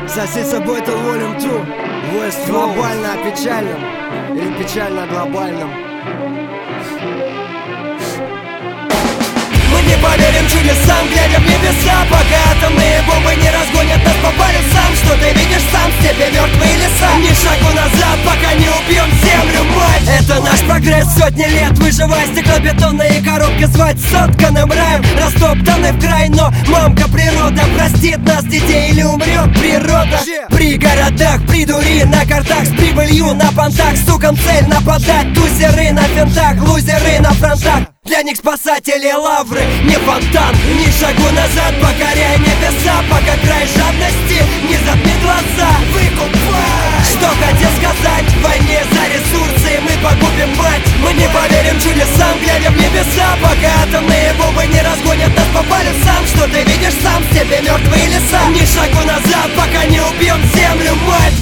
Соси собой это волюм 2. Войс глобально о печальном или печально о глобальном. Мы не поверим чудесам, глядя в небеса, пока атомные бомбы не разгонят нас по полюсам. Что ты видишь сам, в степи мертвые леса. Ни шагу назад, пока не убьем землю, мать. Это наш прогресс, сотни лет выживая. Стеклобетонные коробки звать сотканным раем, растоптаны в край. Но мамка природа простит нас, детей, или умрет природа. При городах, при дури, на картах, с прибылью на понтах. Сукам цель нападать, тузеры на фентах, лузеры на фронтах. Для них спасатели лавры, не фонтан. Ни шагу назад, покоряя небеса, пока край жадности не затмит глаза. Выкупай! Что хотел сказать? В войне за ресурсы мы погубим мать. Мы не поверим чудесам, глядя в небеса, пока атомные бомбы не разгонят нас по полюсам. Что ты видишь сам, в степи мертвые леса. Ни шагу назад, пока не убьем землю, мать.